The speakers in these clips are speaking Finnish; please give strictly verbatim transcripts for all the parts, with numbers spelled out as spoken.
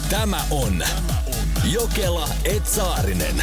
Tämä on Jokela et Saarinen.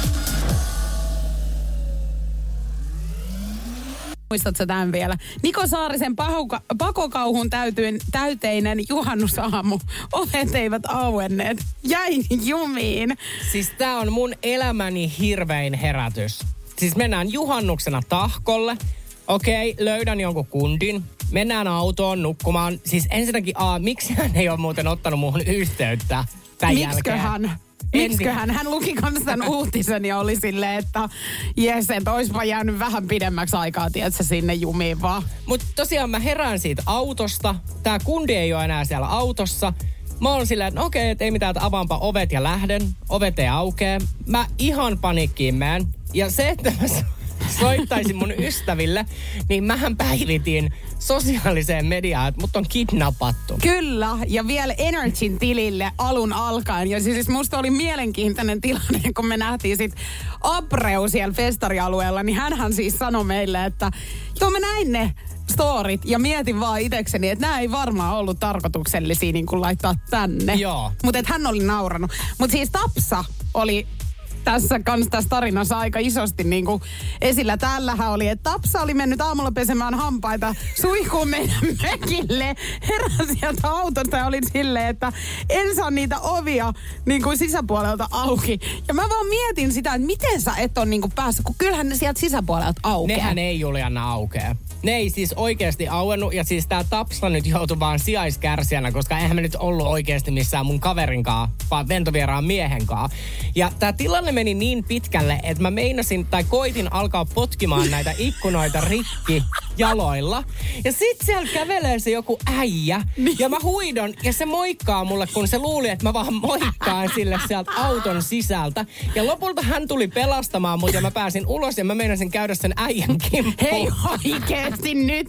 Muistatko tämän vielä? Niko Saarisen pahuka, pakokauhun täytyyn, täyteinen juhannusaamu. Ovet eivät auenneet. Jäin jumiin. Siis tää on mun elämäni hirvein herätys. Siis mennään juhannuksena tahkolle. Okei, löydän jonkun kundin. Mennään autoon nukkumaan. Siis ensinnäkin, a, miksi hän ei ole muuten ottanut muuhun yhteyttä tämän Miksiköhän? jälkeen? Miksiköhän? Hän luki kanssa tämän uutisen ja oli silleen, että jes, että oispa jäänyt vähän pidemmäksi aikaa, tiedätkö, sinne jumiin vaan. Mutta tosiaan mä herään siitä autosta. Tää kundi ei ole enää siellä autossa. Mä oon silleen, että no okei, että ei mitään, että avaanpa ovet ja lähden. Ovet ei aukee. Mä ihan panikkiin menen. Ja se, että mä soittaisin mun ystäville, niin mähän päivitin sosiaaliseen mediaan, että mut on kidnappattu. Kyllä, ja vielä Energyn tilille alun alkaen. Ja siis musta oli mielenkiintoinen tilanne, kun me nähtiin sit Abreu siellä festarialueella, niin hänhän siis sanoi meille, että joo, mä näin ne storit ja mietin vaan itekseni, että nämä ei varmaan ollut tarkoituksellisia niin kuin laittaa tänne. Joo. Mutta että hän oli nauranut. Mutta siis Tapsa oli tässä kans tässä tarinassa aika isosti niin kuin esillä. Täällähän oli, että Tapsa oli mennyt aamulla pesemään hampaita suihkuun meidän mökille. Heräsi sieltä autosta ja oli silleen, että en saa niitä ovia niin kuin sisäpuolelta auki. Ja mä vaan mietin sitä, että miten sä et ole niin kuin päässyt, kun kyllähän ne sieltä sisäpuolelta aukeaa. Nehän ei, Juliana, aukea. Ne ei siis oikeasti auennut, ja siis tää Tapsa nyt joutui vaan sijaiskärsijänä, koska eihän me nyt ollut oikeasti missään mun kaverinkaan, vaan ventovieraan miehenkaan. Ja tää tilanne meni niin pitkälle, että mä meinasin, tai koitin alkaa potkimaan näitä ikkunoita rikki jaloilla. Ja sit siellä kävelee se joku äijä, ja mä huidon, ja se moikkaa mulle, kun se luuli, että mä vaan moikkaan sille sieltä auton sisältä. Ja lopulta hän tuli pelastamaan mut, ja mä pääsin ulos, ja mä meinasin käydä sen äijän kimppuun. Hei oikeesti nyt!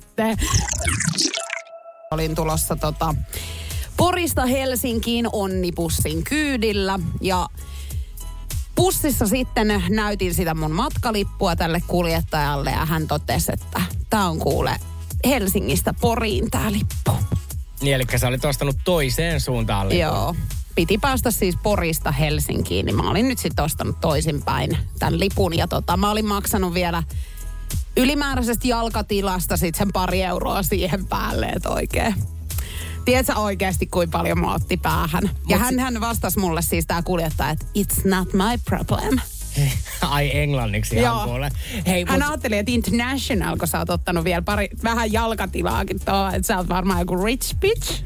Olin tulossa tota Porista Helsinkiin onnipussin kyydillä ja bussissa sitten näytin sitä mun matkalippua tälle kuljettajalle ja hän totesi, että tää on kuule Helsingistä Poriin tää lippu. Niin, eli sä olit ostanut toiseen suuntaan lipun. Joo. Piti päästä siis Porista Helsinkiin, niin mä olin nyt sitten ostanut toisinpäin tämän lipun ja tota mä olin maksanut vielä ylimääräisestä jalkatilasta sitten sen pari euroa siihen päälle, että oikein. Tiedätkö oikeasti, kuinka paljon mä otti päähän? Ja hän, hän vastasi mulle siis tää kuljettaja, että it's not my problem. Ai englanniksi ihan kuule. Hei, hän mut... ajatteli, että international, kun sä oot ottanut vielä pari, vähän jalkatilaakin tuohon, että sä oot varmaan joku rich bitch.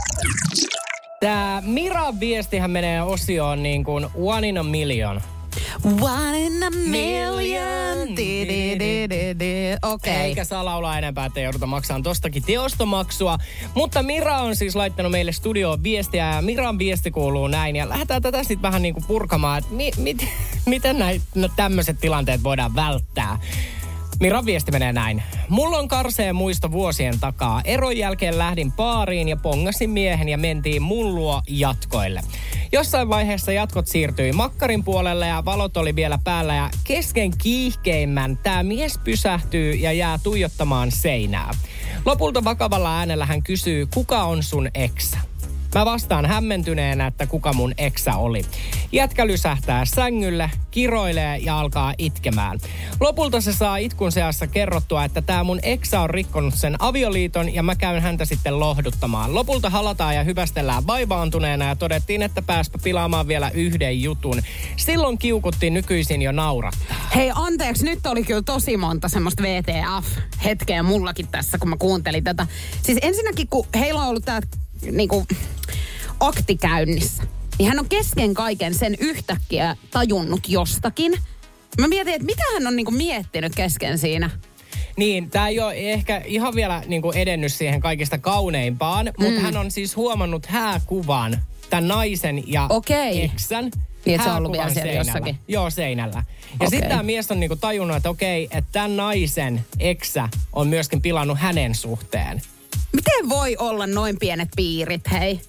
Tää Miran viestihän menee osioon niin kuin one in a million. One in a million. Okei. Okay. Eikä saa laulaa enempää, ettei jouduta maksamaan tostakin teostomaksua. Mutta Mira on siis laittanut meille studioon viestiä ja Miran viesti kuuluu näin. Ja lähdetään tätä sitten vähän niin kuin purkamaan, että mi, mit, miten näin, no tämmöiset tilanteet voidaan välttää. Miran viesti menee näin. Mulla on karseen muisto vuosien takaa. Eron jälkeen lähdin baariin ja pongasin miehen ja mentiin mun luo jatkoille. Jossain vaiheessa jatkot siirtyi makkarin puolelle ja valot oli vielä päällä ja kesken kiihkeimmän tää mies pysähtyy ja jää tuijottamaan seinää. Lopulta vakavalla äänellä hän kysyy, kuka on sun eksä? Mä vastaan hämmentyneenä, että kuka mun eksä oli. Jätkä lysähtää sängylle, kiroilee ja alkaa itkemään. Lopulta se saa itkun seassa kerrottua, että tää mun eksä on rikkonut sen avioliiton ja mä käyn häntä sitten lohduttamaan. Lopulta halataan ja hyvästellään vaivaantuneena ja todettiin, että pääspä pilaamaan vielä yhden jutun. Silloin kiukuttiin, nykyisin jo naurattaa. Hei anteeksi, nyt oli kyllä tosi monta semmoista W T F-hetkeä mullakin tässä, kun mä kuuntelin tätä. Siis ensinnäkin, kun heillä on ollut tää niinku akti käynnissä, niin hän on kesken kaiken sen yhtäkkiä tajunnut jostakin. Mä mietin, että mitä hän on niinku miettinyt kesken siinä. Niin, tää ei ole ehkä ihan vielä niinku edennyt siihen kaikista kauneimpaan, mm. mutta hän on siis huomannut hääkuvan, tämän naisen ja okei. eksän. Niin, että se on ollut vielä siellä seinällä. jossakin. Joo, seinällä. Ja okay. sitten tämä mies on niinku tajunnut, että okei, että tämän naisen eksä on myöskin pilannut hänen suhteen. Miten voi olla noin pienet piirit, hei?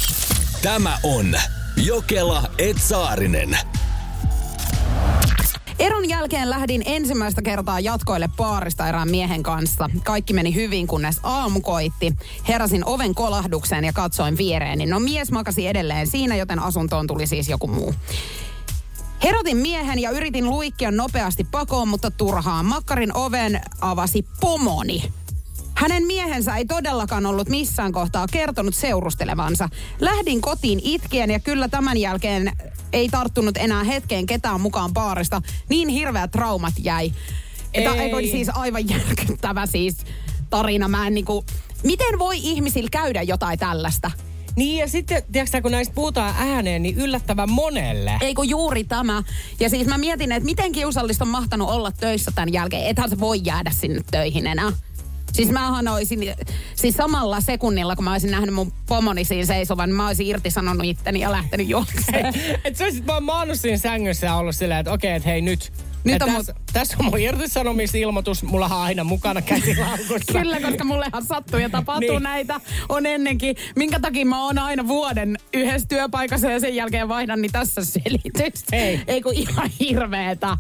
Tämä on Jokela et Saarinen. Eron jälkeen lähdin ensimmäistä kertaa jatkoille baarista erään miehen kanssa. Kaikki meni hyvin, kunnes aamu koitti. Heräsin oven kolahdukseen ja katsoin viereeni. No mies makasi edelleen siinä, joten asuntoon tuli siis joku muu. Herotin miehen ja yritin luikkia nopeasti pakoon, mutta turhaan. Makkarin oven avasi pomoni. Hänen miehensä ei todellakaan ollut missään kohtaa kertonut seurustelevansa. Lähdin kotiin itkien ja kyllä tämän jälkeen ei tarttunut enää hetkeen ketään mukaan baarista. Niin hirveät traumat jäi. Että eikö siis aivan järkyttävä siis tarina. Mä en niinku, miten voi ihmisillä käydä jotain tällaista? Niin ja sitten, tiedätkö kun näistä puhutaan ääneen, niin yllättävän monelle. Eikö juuri tämä? Ja siis mä mietin, että miten kiusallista on mahtanut olla töissä tämän jälkeen. Ethän se voi jäädä sinne töihin enää. Siis mähän olisin, siis samalla sekunnilla, kun mä olisin nähnyt mun pomoni siinä seisovan, niin mä olisin irtisanonut itteni ja lähtenyt juokseen. Että sä olisit vaan maannut siinä sängyssä ja ollut silleen, että okei, okay, että hei nyt. Nyt on tässä, mun... tässä on mun irtisanomisilmoitus, mulla on aina mukana käsilaukussa. Kyllä, koska mullehan sattuu ja tapahtuu niin. Näitä. On ennenkin. Minkä takia mä oon aina vuoden yhdessä työpaikassa ja sen jälkeen vaihdan, niin tässä selitys. Ei. Ei kun ihan hirveetä.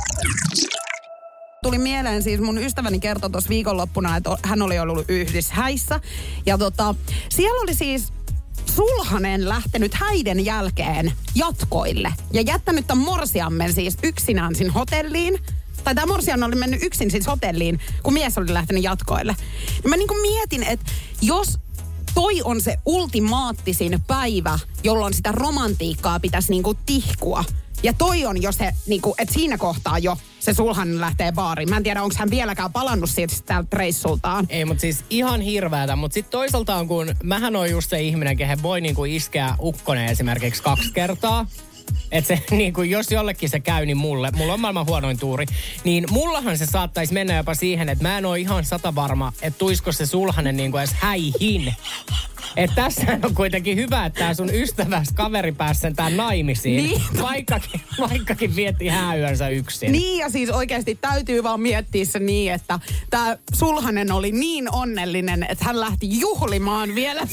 Tuli mieleen siis mun ystäväni kertoi tuossa viikonloppuna, että hän oli ollut yhdishäissä. Ja tota, siellä oli siis sulhanen lähtenyt häiden jälkeen jatkoille. Ja jättänyt tämän morsiammen siis yksinään sinne hotelliin. Tai tämä morsian oli mennyt yksin siis hotelliin, kun mies oli lähtenyt jatkoille. Ja mä niinku mietin, että jos toi on se ultimaattisin päivä, jolloin sitä romantiikkaa pitäisi niinku tihkua. Ja toi on jo se, niinku, että siinä kohtaa jo se sulhanen lähtee baariin. Mä en tiedä, onko hän vieläkään palannut siitä täältä reissultaan. Ei, mutta siis ihan hirveätä. Mutta sitten toisaalta on, kun mähän on just se ihminen, kehen voi niinku iskeä ukkonen esimerkiksi kaksi kertaa. Että se niinku, jos jollekin se käy, niin mulle, mulla on maailman huonoin tuuri, niin mullahan se saattaisi mennä jopa siihen, että mä en ole ihan sata varma, että tuisko se sulhanen niinku edes häihin. Että tässä on kuitenkin hyvä, että tää sun ystäväs kaveri pääsi sentään naimisiin. Niin. Vaikkakin, vaikkakin vietti hääyönsä yksin. Niin ja siis oikeasti täytyy vaan miettiä se niin, että tää sulhanen oli niin onnellinen, että hän lähti juhlimaan vielä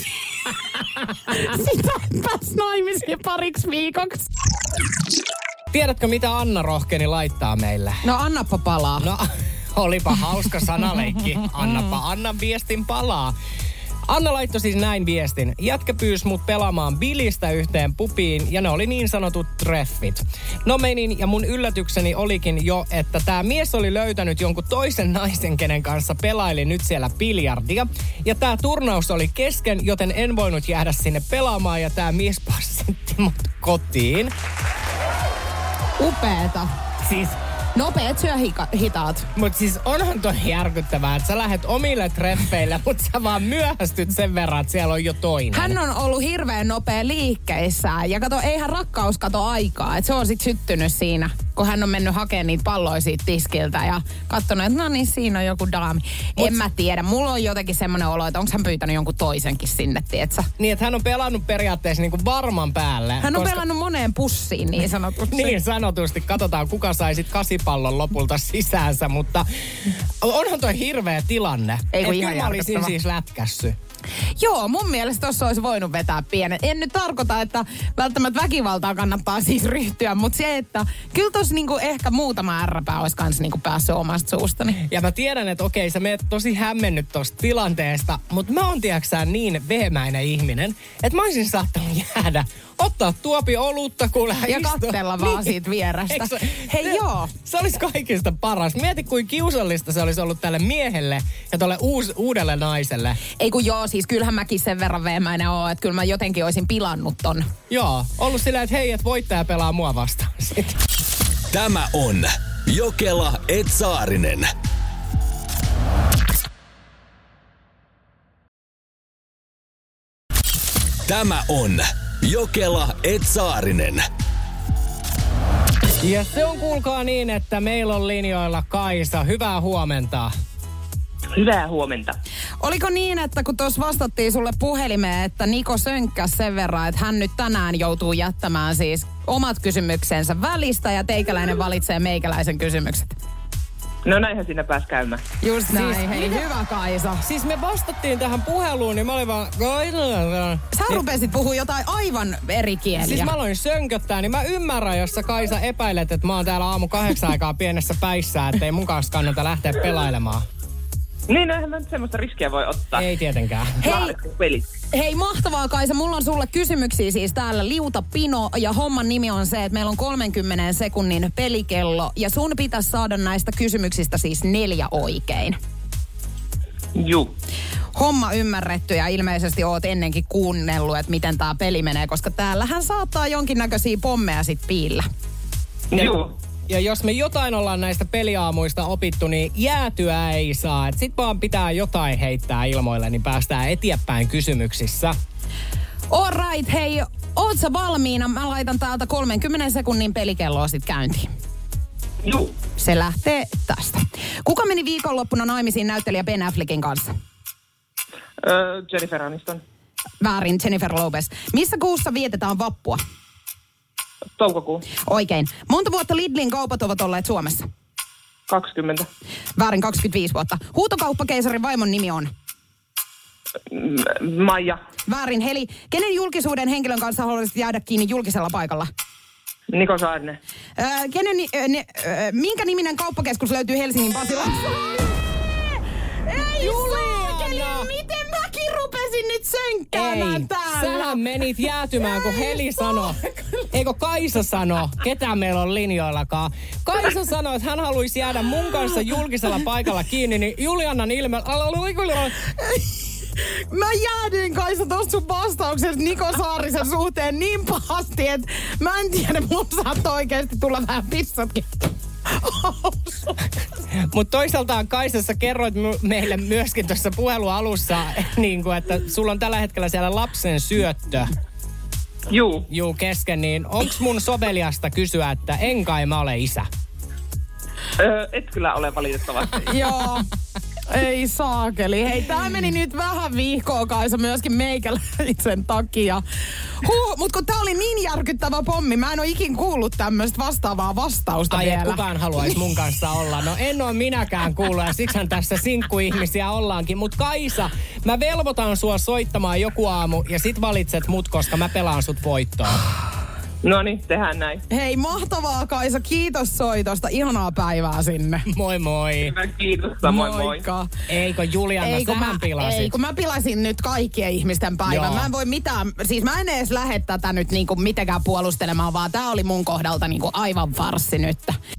sitä pääsi naimisiin pariksi viikoksi. Tiedätkö, mitä Anna rohkeni laittaa meille? No annappa palaa. No, olipa hauska sanaleikki. Annappa Annan viestin palaa. Anna laittoi siis näin viestin. Jätkä pyysi mut pelaamaan bilistä yhteen pubiin ja ne oli niin sanotut treffit. No menin ja mun yllätykseni olikin jo, että tää mies oli löytänyt jonkun toisen naisen, kenen kanssa pelaili nyt siellä biljardia. Ja tää turnaus oli kesken, joten en voinut jäädä sinne pelaamaan ja tää mies passitti mut kotiin. Upeeta. Siis... Nopeet syö hika- hitaat. Mut siis onhan toi järkyttävää, että sä lähet omille treffeille, mutta sä vaan myöhästyt sen verran, että siellä on jo toinen. Hän on ollut hirveän nopea liikkeissään. Ja kato, eihän rakkaus kato aikaa. Että se on sit syttynyt siinä, kun hän on mennyt hakemaan niitä palloja siitä tiskiltä ja katsonut, että no niin, siinä on joku daami. Mut, en mä tiedä. Mulla on jotenkin semmoinen olo, että onko hän pyytänyt jonkun toisenkin sinne, tietsä? Niin, että hän on pelannut periaatteessa niinku varman päälle. Hän on koska... pelannut moneen pussiin niin sanotusti. Niin sanotusti. Katsotaan, kuka sai sit kasipallon lopulta sisäänsä, mutta onhan toi hirveä tilanne. Ei kun ihan järkyttävä. Mä olisin siis lätkässy. Joo, mun mielestä tossa olisi voinut vetää pienen. En nyt tarkoita, että välttämättä väkivaltaa kannattaa siis ryhtyä, mutta se, että kyllä tossa niinku ehkä muutama ärräpää olisi kans niinku päässyt omasta suustani. Ja mä tiedän, että okei, sä meet tosi hämmennyt tosta tilanteesta, mutta mä oon tiiäksään niin vehemäinen ihminen, että mä olisin saattanut jäädä, ottaa tuopi olutta, kuule ja istua. katsella vaan niin. Siitä vierestä. Eikö, Hei se, joo. Se olisi kaikista paras. Mieti, kuin kiusallista se olisi ollut tälle miehelle ja tolle uus, uudelle naiselle. Ei kun joo, siis kyllähän mäkin sen verran veemäinen oon, että kyllä mä jotenkin olisin pilannut ton. Joo, ollut silleen, että hei, että voittaja pelaa mua vastaan. Sitten. Tämä on Jokela et Saarinen. Tämä on Jokela et Saarinen. Ja se on kuulkaa niin, että meillä on linjoilla Kaisa. Hyvää huomenta. Hyvää huomenta. Oliko niin, että kun tuossa vastattiin sulle puhelimeen, että Niko sönkkäsi sen verran, että hän nyt tänään joutuu jättämään siis omat kysymyksensä välistä ja teikäläinen valitsee meikäläisen kysymykset? No näinhän siinä pääsi käymään. Just näin, Siis hei mitä- hyvä Kaisa. Siis me vastattiin tähän puheluun, niin mä olin vaan... Sä rupesit puhua jotain aivan eri kieliä. Siis mä aloin sönköttää, niin mä ymmärrän, jos sä Kaisa epäilet, että mä oon täällä aamu kahdeksan aikaa pienessä päissä, että ei mun kanssa kannata lähteä pelailemaan. Niin, no eihän mä nyt semmoista riskiä voi ottaa. Ei tietenkään. Hei, Laadittu peli. hei, mahtavaa Kaisa. Mulla on sulle kysymyksiä siis täällä. Liuta Pino ja homman nimi on se, että meillä on kolmenkymmenen sekunnin pelikello. Ja sun pitäisi saada näistä kysymyksistä siis neljä oikein. Juu. Homma ymmärretty ja ilmeisesti oot ennenkin kuunnellut, että miten tää peli menee, koska täällähän saattaa jonkinnäköisiä pommeja sit piillä. Juu. Ja jos me jotain ollaan näistä peliaamuista opittu, niin jäätyä ei saa. Et sit vaan pitää jotain heittää ilmoille, niin päästään eteenpäin kysymyksissä. All right, hei, oot sä valmiina? Mä laitan täältä kolmenkymmenen sekunnin pelikelloa sit käyntiin. Juu. Se lähtee tästä. Kuka meni viikonloppuna naimisiin näyttelijä Ben Affleckin kanssa? Öö, Jennifer Aniston. Väärin, Jennifer Lopez. Missä kuussa vietetään vappua? Toukokuu. Oikein. Monta vuotta Lidlin kaupat ovat olleet Suomessa? kaksikymmentä. Väärin, kaksikymmentäviisi vuotta. Huutokauppakeisarin vaimon nimi on? M- Maija. Väärin, Heli. Kenen julkisuuden henkilön kanssa haluaisit jäädä kiinni julkisella paikalla? Niko Saarinen. Öö, kenen, ni- ö, ne, ö, minkä niminen kauppakeskus löytyy Helsingin Pasilassa? Ei saakeli, miten mäkin rupesin nyt sönkkäämään Ei, täällä? sähän menit jäätymään, kun Heli sanoi. Eikö Kaisa sano, ketä meillä on linjoillakaan. Kaisa sanoi, että hän haluaisi jäädä mun kanssa julkisella paikalla kiinni, niin Juliannan ilme... Mä jäädyin Kaisa tosta sun vastauksesta Niko Saarisen suhteen niin pahasti, että mä en tiedä, mun saattoi oikeasti tulla vähän pissatkin. Mutta toisaalta Kaisa, sä kerroit my- meille myöskin tuossa puhelun alussa, niin kuin, että sulla on tällä hetkellä siellä lapsen syöttö Juu. juu kesken, niin onks mun soveliasta kysyä, että en kai mä ole isä? Öö, et kyllä ole valitettavasti. Joo. Ei saakeli. Hei, tää meni nyt vähän vihkoa Kaisa myöskin meikäläisen takia. Huh, mut kun tää oli niin järkyttävä pommi, mä en oo ikin kuullut tämmöistä vastaavaa vastausta Ai, vielä. et kukaan haluaisi mun kanssa olla. No en oo minäkään kuullut ja siksihän tässä sinkkuihmisiä ollaankin. Mut Kaisa, mä velvoitan sua soittamaan joku aamu ja sit valitset mut, koska mä pelaan sut voittoon. No niin, tehdään näin. Hei, mahtavaa Kaisa. Kiitos soitosta. Ihanaa päivää sinne. Moi moi. Hyvä, kiitos. Samoin, moi. Moikka. Eikö Juliana, Ei kun, sähän mä, pilasit? ei, kun mä pilasin nyt kaikkien ihmisten päivän. Joo. Mä en voi mitään, siis mä en edes lähde tätä nyt niinku mitenkään puolustelemaan, vaan tää oli mun kohdalta niinku aivan farssi nyt.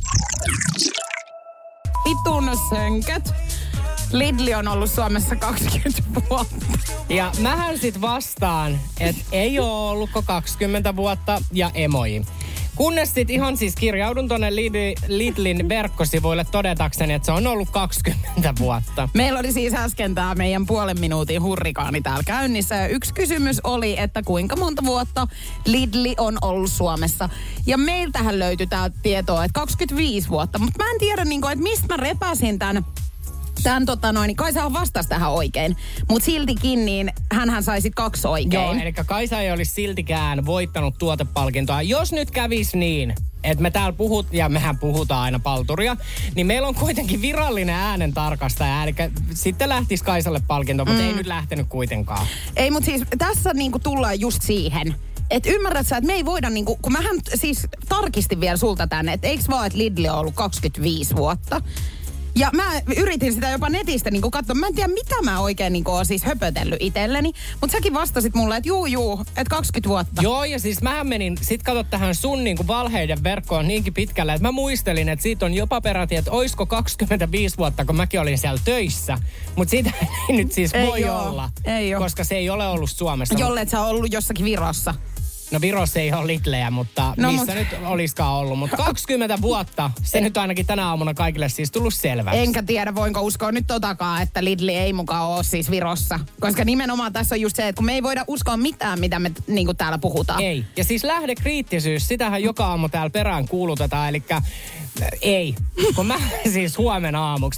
Vitun sönköt. Lidli on ollut Suomessa kaksikymmentä vuotta. Ja mähän sit vastaan, että ei oo ollutko kaksikymmentä vuotta ja emoji. Kunnes sit ihan siis kirjaudun tonne Lidl, Lidlin verkkosivuille todetakseni, että se on ollut kaksikymmentä vuotta. Meillä oli siis äsken tää meidän puolen minuutin hurrikaani täällä käynnissä. Ja yksi kysymys oli, että kuinka monta vuotta Lidli on ollut Suomessa. Ja meiltähän löytyi tää tietoa, että kaksikymmentäviisi vuotta. Mutta mä en tiedä, niinku, että mistä mä repäsin tän. Tän tota noin, niin Kaisahan vastasi tähän oikein. Mutta siltikin, niin hänhän sai sit kaksi oikein. Joo, eli Kaisa ei olisi siltikään voittanut tuotepalkintoa. Jos nyt kävis niin, että me täällä puhut, ja mehän puhutaan aina palturia, niin meillä on kuitenkin virallinen äänen tarkastaja. Eli sitten lähtisi Kaisalle palkinto, mutta mm. ei nyt lähtenyt kuitenkaan. Ei, mutta siis tässä niinku tullaan just siihen. Että ymmärrät sä, että me ei voida niinku, kun mähän siis tarkistin vielä sulta tänne, että eikö vaan, että Lidli on ollut kaksikymmentäviisi vuotta. Ja mä yritin sitä jopa netistä niinku katsoa. Mä en tiedä, mitä mä oikein niinku oon siis höpötellyt itselleni. Mutta säkin vastasit mulle, että juu, juu, että kaksikymmentä vuotta. Joo, ja siis mähän menin, sit kato tähän sun niinku valheiden verkkoon niinkin pitkälle, että mä muistelin, että siitä on jopa peräti, että oisko kaksikymmentäviisi vuotta, kun mäkin olin siellä töissä. Mutta siitä ei nyt siis Ei voi oo. olla, Ei oo. koska se ei ole ollut Suomessa. Jolle et sä oot ollut jossakin Virossa. No Virossa ei ole Lidlejä, mutta No, missä mut- nyt olisikaan ollut. Mutta kaksikymmentä vuotta, se nyt ainakin tänä aamuna kaikille siis tullut selväksi. Enkä tiedä, voinko uskoa nyt totakaan, että Lidli ei mukaan ole siis Virossa. Koska nimenomaan tässä on just se, että kun me ei voida uskoa mitään, mitä me niin kuin täällä puhutaan. Ei. Ja siis lähdekriittisyys, sitähän joka aamu täällä perään kuulutetaan, eli ei. Kun mä siis huomenna aamuksi, mä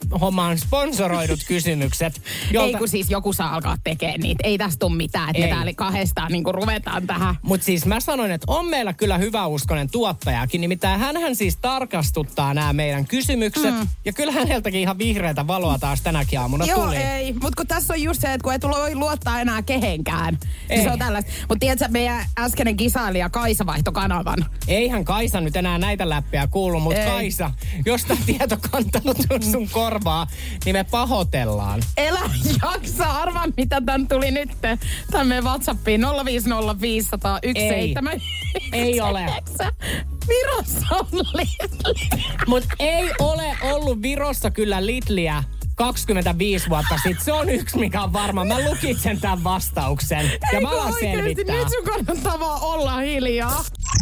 hommaan sponsoroidut kysymykset. Jolta... Ei kun siis joku saa alkaa tekemään niitä. Ei tästä tule mitään, että me täällä kahdestaan niin ruvetaan tähän. Mutta siis mä sanoin, että on meillä kyllä hyväuskoinen tuottajakin. Nimittäin hänhän siis tarkastuttaa nämä meidän kysymykset. Mm. Ja kyllä häneltäkin ihan vihreätä valoa taas tänäkin aamuna Joo, tuli. ei. Mutta kun tässä on just se, että kun ei tule luottaa enää kehenkään. Ei. Se on tällaista. Mutta tiedätkö, meidän äskeinen kisailija Kaisa vaihtoi kanavan. Eihän Kaisa nyt enää näitä läppiä kuulu, mutta Kaisa, jos tämä tieto kantautuu sun korvaa, niin me pahoitellaan. Elä jaksa, arvaa mitä tän tuli nyt. Tän meidän WhatsAppiin nolla viisi nolla viisi nolla nolla yksi seitsemän. Ei ole. Virossa on Lidl. Mutta ei ole ollut Virossa kyllä Lidliä kaksikymmentäviisi vuotta sitten. Se on yksi, mikä on varma. Mä lukitsen tämän vastauksen. Ja ei mä alan selvittää. Nyt sun kannattaa vaan olla hiljaa.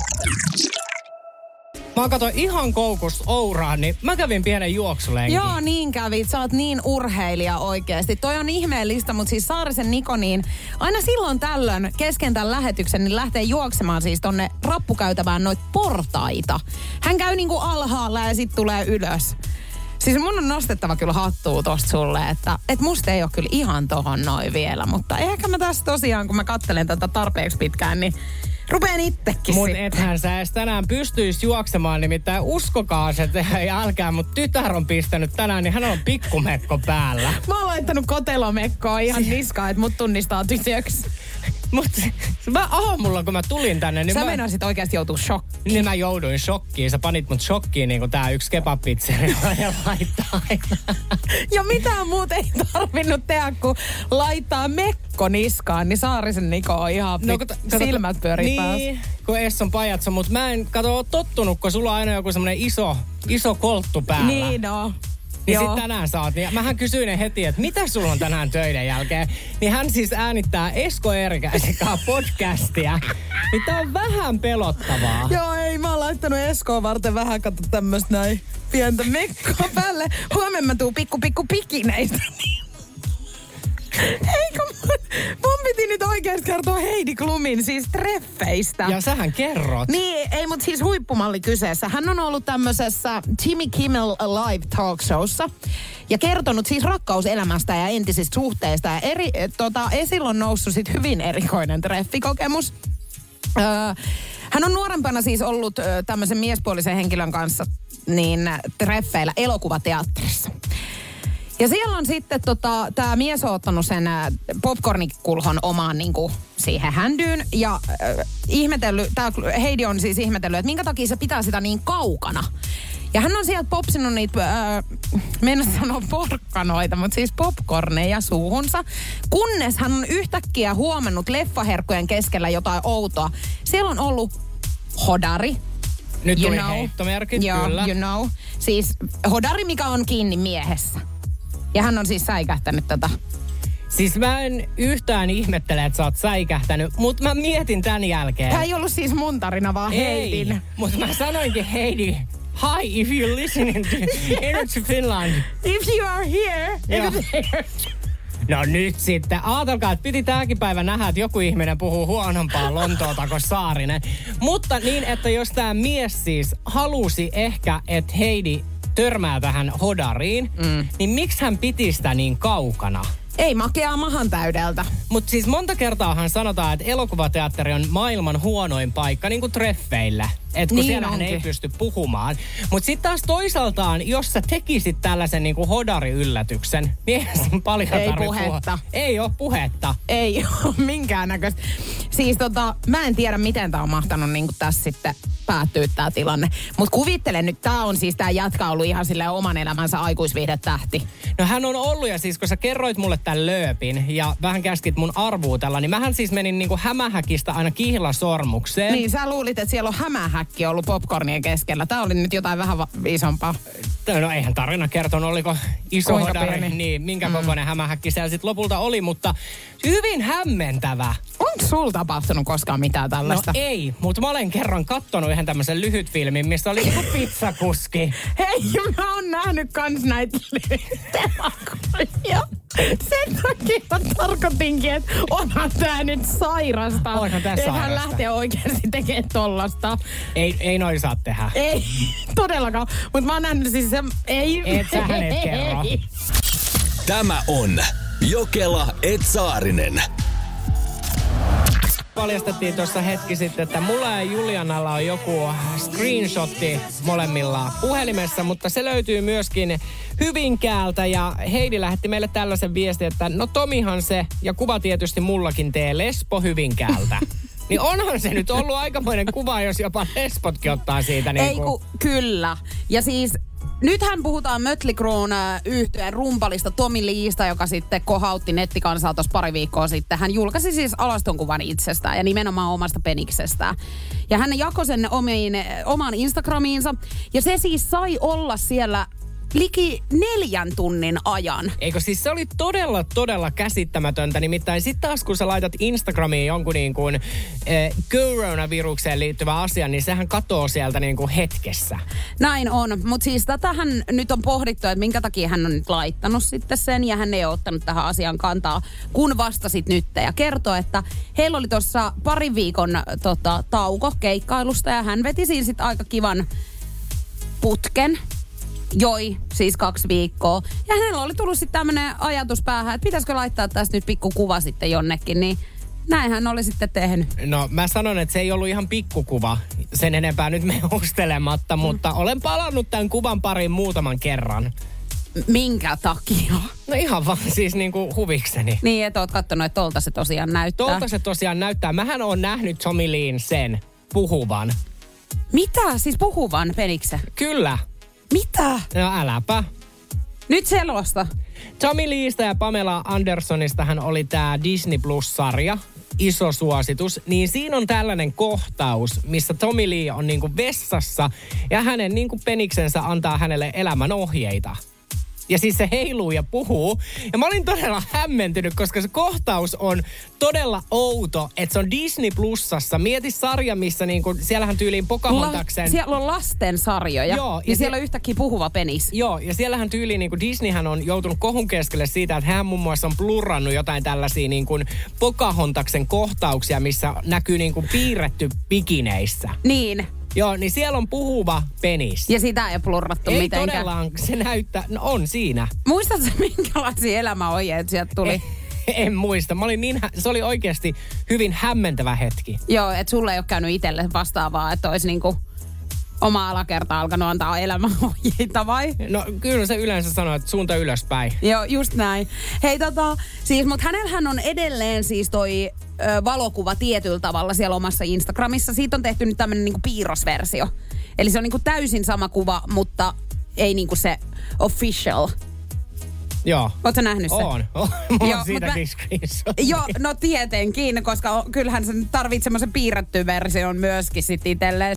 Mä katsoin ihan koukus Ouraan, niin mä kävin pienen juoksulenkin. Joo, niin kävit. Sä oot niin urheilija oikeesti. Toi on ihmeellistä, mutta siis Saarisen Niko niin aina silloin tällöin kesken tämän lähetyksen niin lähtee juoksemaan siis tonne rappukäytävään noit portaita. Hän käy niinku alhaalla ja sit tulee ylös. Siis mun on nostettava kyllä hattua tosta sulle, että et musta ei ole kyllä ihan tohon noin vielä. Mutta ehkä mä tässä tosiaan, kun mä kattelen tätä tarpeeksi pitkään, niin rupeen itsekin Mut sitten. ethän sä edes tänään pystyis juoksemaan, nimittäin uskokaa se, että älkää, mut tytär on pistänyt tänään, niin hän on pikkumekko päällä. Mä oon laittanut kotelomekkoa ihan niskaan, että mut tunnistaa tytöksi. Mut mä aamulla, kun mä tulin tänne, niin Sä mä... meinasit oikeasti joutua shokkiin. Niin mä jouduin shokkiin. Sä panit mut shokkiin, niin kuin tää yksi kebab-pizzeri laittaa aina. Ja mitään muuta ei tarvinnut tehdä, kun laittaa mekko niskaan, niin Saarisen Niko on ihan no, kato, silmät pyörii niin, päässä. kun Esson pajatso, mutta mä en kato ole tottunut, kun sulla on aina joku semmonen iso, iso kolttu päällä. Niin no. Niin sit tänään saat. Niin mähän kysyin heti, että mitä sulla on tänään töiden jälkeen. Niin hän siis äänittää Esko Eerikäisen kanssa podcastia. Niin tää on vähän pelottavaa. Joo, ei. Mä oon laittanut Eskoa varten vähän, katso tämmöstä näin pientä mekkoa päälle. Huomenna mä tuun pikku pikku pikineistä. Eikö mun, mun piti nyt oikeasti kertoa Heidi Klumin siis treffeistä. Ja sähän kerrot. Niin, ei mut siis huippumalli kyseessä. Hän on ollut tämmöisessä Jimmy Kimmel Live Talk Showssa ja kertonut siis rakkauselämästä ja entisistä suhteista. Ja eri, tota, esillä on noussut sit hyvin erikoinen treffikokemus. Öö, hän on nuorempana siis ollut ö, tämmöisen miespuolisen henkilön kanssa niin treffeillä elokuvateatterissa. Ja siellä on sitten tota, tämä mies on ottanut sen ä, popcornikulhon omaan niinku siihen händyyn ja äh, ihmetellyt, tää Heidi on siis ihmetellyt, että minkä takia se pitää sitä niin kaukana. Ja hän on sieltä popsinut niitä, äh, mennä sanoa porkkanoita, mutta siis popcorneja suuhunsa. Kunnes hän on yhtäkkiä huomannut leffaherkkujen keskellä jotain outoa. Siellä on ollut hodari. Nyt you tuli know. heittomerkit, Joo, kyllä. you know. Siis hodari, mikä on kiinni miehessä. Ja hän on siis säikähtänyt tätä. Siis mä en yhtään ihmettele, että sä oot säikähtänyt, mutta mä mietin tän jälkeen. Tämä ei ollut siis mun tarina, vaan Heidin. Ei, mutta mä sanoinkin Heidi, hi if you're listening to Energy Finland. If you are here. Joo. No nyt sitten. Aatelkaa, että piti tääkin päivä nähdä, että joku ihminen puhuu huonompaa Lontoota kuin Saarinen. Mutta niin, että jos tää mies siis halusi ehkä, että Heidi törmää tähän hodariin, mm. niin miksi hän piti sitä niin kaukana? Ei makeaa mahan täydeltä. Mutta siis monta kertaahan sanotaan, että elokuvateatteri on maailman huonoin paikka, niin kuin treffeillä. Että kun niin siellähän onkin. ei pysty puhumaan. Mutta sitten taas toisaaltaan, jos sä tekisit tällaisen niin kuin hodari-yllätyksen, niin eihän siinä paljon Ei tarvitse puhetta. puhua. Ei ole puhetta. Ei ole minkäännäköistä. Siis tota, mä en tiedä, miten tää on mahtanut niin kuin tässä sitten päättyä tää tilanne. Mutta kuvittelen nyt, tää on siis tää jatka ollut ihan silleen oman elämänsä aikuisviihdetähti. No hän on ollut, ja siis kun sä kerroit mulle tämän lööpin ja vähän käskit mun arvuutella, niin mähän siis menin niin kuin hämähäkistä aina kihlasormukseen. Niin sä luulit, että siellä on hämähäkki ollut popcornien keskellä. Tää oli nyt jotain vähän va- isompaa. No eihän tarina kertonut, oliko iso Kuinka hodari, pieni? niin minkä mm. kokoinen hämähäkki siellä sitten lopulta oli, mutta hyvin hämmentävä. Onko sulla tapahtunut koskaan mitään tällaista? No ei, mutta mä olen kerran kattonut yhden tämmöisen lyhyt filmin, missä oli joku pizzakuski. Hei, mä oon nähnyt kans näitä lyhyitä elokuvia. Sen takia mä tarkoitinkin, että onhan tää nyt sairasta. Onhan tää että hän sairasta. lähtee oikeasti tekemään tollasta. Ei, ei noin saa tehdä. Ei, todellakaan. Mutta mä oon nähnyt siis se... Ei. Et sä hänet kerro. Tämä on Jokela et Saarinen. Paljastettiin tuossa hetki sitten, että mulla ja Julianalla on joku screenshotti molemmilla puhelimessa, mutta se löytyy myöskin Hyvinkäältä ja Heidi lähetti meille tällaisen viestin, että no Tomihan se ja kuva tietysti mullakin tee Lesbo Hyvinkäältä. Niin onhan se nyt ollut aikamoinen kuva, jos jopa Lesbotkin ottaa siitä niin Ei ku, kyllä. Ja siis nythän puhutaan Mötley Crüen yhtyeen rumpalista Tommy Leesta, joka sitten kohautti nettikansaa tuossa pari viikkoa sitten. Hän julkaisi siis alastonkuvan itsestään ja nimenomaan omasta peniksestään. Ja hän jakoi sen omiin, omaan Instagramiinsa. Ja se siis sai olla siellä liki neljän tunnin ajan. Eikö siis se oli todella, todella käsittämätöntä. Nimittäin sit taas kun sä laitat Instagramiin jonkun niin kuin eh, koronavirukseen liittyvä asia, niin sehän katoo sieltä niin kuin hetkessä. Näin on, mutta siis tätähän nyt on pohdittu, että minkä takia hän on nyt laittanut sitten sen ja hän ei ole ottanut tähän asian kantaa, kun vastasit nyt ja kertoi, että heillä oli tuossa parin viikon tota, tauko keikkailusta ja hän veti siinä sitten aika kivan putken. Joi, siis kaksi viikkoa. Ja hänellä oli tullut sitten tämmöinen ajatus päähän, että pitäisikö laittaa tästä nyt pikku kuva sitten jonnekin, niin näin hän oli sitten tehnyt. No mä sanon, että se ei ollut ihan pikkukuva, sen enempää nyt mehustelematta, mm. mutta olen palannut tämän kuvan pariin muutaman kerran. Minkä takia? No ihan vaan siis niinku huvikseni. Niin, että oot kattonut, että tolta se tosiaan näyttää. Tolta se tosiaan näyttää. Mähän oon nähnyt Tommy Leen sen puhuvan. Mitä? Siis puhuvan peniksen? Kyllä. Mitä? No äläpä. Nyt selosta. Tommy Leesta ja Pamela Andersonistahan oli tää Disney Plus-sarja. Iso suositus. Niin siinä on tällainen kohtaus, missä Tommy Lee on niinku vessassa ja hänen niinku peniksensä antaa hänelle elämän ohjeita. Ja siis se heiluu ja puhuu. Ja mä olin todella hämmentynyt, koska se kohtaus on todella outo, että se on Disney Plusassa. Mieti sarja, missä niinku, siellähän tyyliin Pocahontaksen... La, siellä on lastensarjoja. Joo, ja, ja ja siellä se, on yhtäkkiä puhuva penis. Joo, ja siellähän tyyliin niinku Disneyhän on joutunut kohun keskelle siitä, että hän muun muassa on plurrannut jotain tällaisia niinku Pocahontaksen kohtauksia, missä näkyy niinku piirretty bikineissä. Niin. Joo, niin siellä on puhuva penis. Ja sitä ei ole plurrattu ei mitenkään. Ei todellaan, se näyttää, no on siinä. Muistatko minkälaisia elämäohjeet sieltä tuli? En muista. Mä olin niin, se oli oikeasti hyvin hämmentävä hetki. Joo, että sulle ei ole käynyt itselle vastaavaa, että olisi niinku oma alakerta alkanut antaa elämäohjeita vai? No kyllä se yleensä sanoo, että suunta ylöspäin. Joo, just näin. Hei tota, siis mut hänellähän on edelleen siis toi ö, valokuva tietyllä tavalla siellä omassa Instagramissa. Siitä on tehty nyt tämmönen niinku piirrosversio. Eli se on niinku täysin sama kuva, mutta ei niinku se official. Joo. Ootko nähnyt sen? Oon. Oon. Mulla Joo, on siitäkin mä... screenshot. Joo, no tietenkin, koska kyllähän se tarvitsee semmoisen piirrettyyn version myöskin sit itselleen.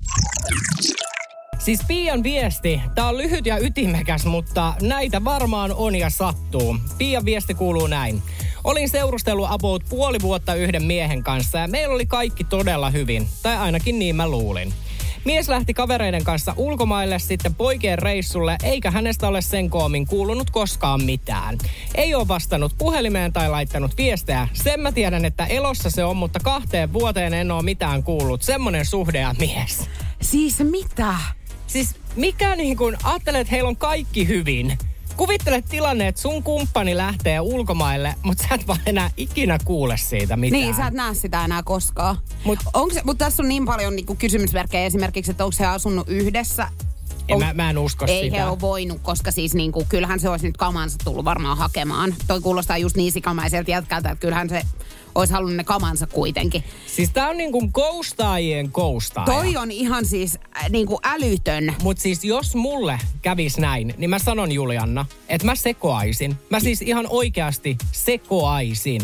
Siis Pian viesti, tää on lyhyt ja ytimekäs, mutta näitä varmaan on ja sattuu. Pian viesti kuuluu näin. Olin seurustellut about puoli vuotta yhden miehen kanssa ja meillä oli kaikki todella hyvin. Tai ainakin niin mä luulin. Mies lähti kavereiden kanssa ulkomaille sitten poikien reissulle, eikä hänestä ole sen koomin kuulunut koskaan mitään. Ei ole vastannut puhelimeen tai laittanut viestejä. Sen mä tiedän, että elossa se on, mutta kahteen vuoteen en ole mitään kuullut. Semmonen suhde ja mies. Siis mitä? Siis mikä niin kun, ajattelet, että heillä on kaikki hyvin. Kuvittele tilanne, että sun kumppani lähtee ulkomaille, mutta sä et vaan enää ikinä kuule siitä mitään. Niin, sä et näe sitä enää koskaan. Mut, Mutta tässä on niin paljon niinku kysymysmerkkejä esimerkiksi, että onko he asunut yhdessä. En, on, mä, mä en usko ei sitä. Ei he ole voinut, koska siis niinku, kyllähän se olisi nyt kamansa tullut varmaan hakemaan. Toi kuulostaa just niin sikamaiselta jätkältä, että kyllähän se olisi halunnut ne kamansa kuitenkin. Siis tää on niinku ghostaajien ghostaaja. Toi on ihan siis äh, niinku älytön. Mut siis jos mulle kävis näin, niin mä sanon Julianna, että mä sekoaisin. Mä siis ihan oikeasti sekoaisin.